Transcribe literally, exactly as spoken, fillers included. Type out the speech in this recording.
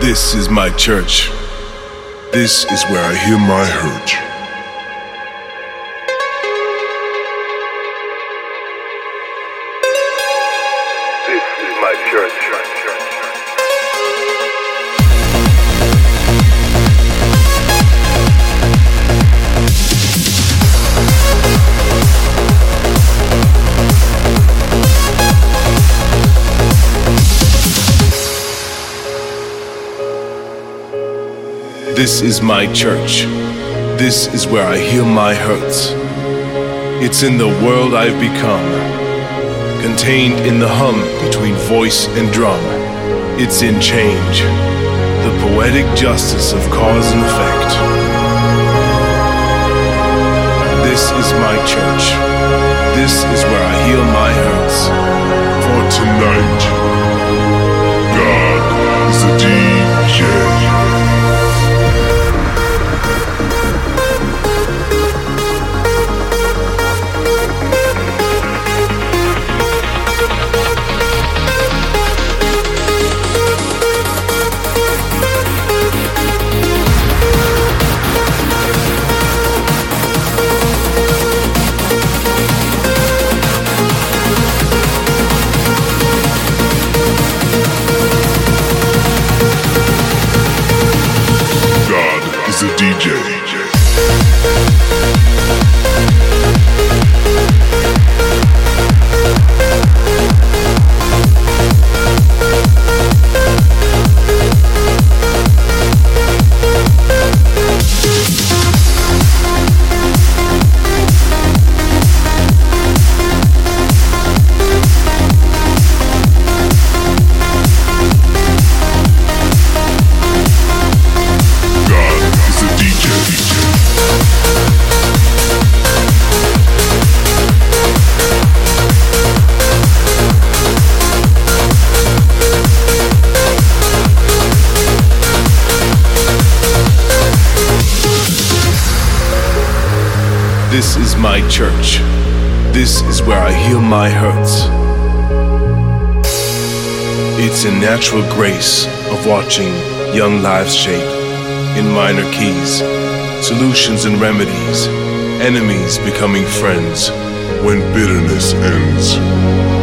This is my church. This is where I heal my hurt. This is my church. This is my church. This is where I heal my hurts. It's in the world I've become, contained in the hum between voice and drum. It's in change, the poetic justice of cause and effect. This is my church. This is where I heal my hurts. For tonight, God is a D J. The D J. This is my church. This is where I heal my hurts. It's a natural grace of watching young lives shape in minor keys, solutions and remedies, enemies becoming friends when bitterness ends.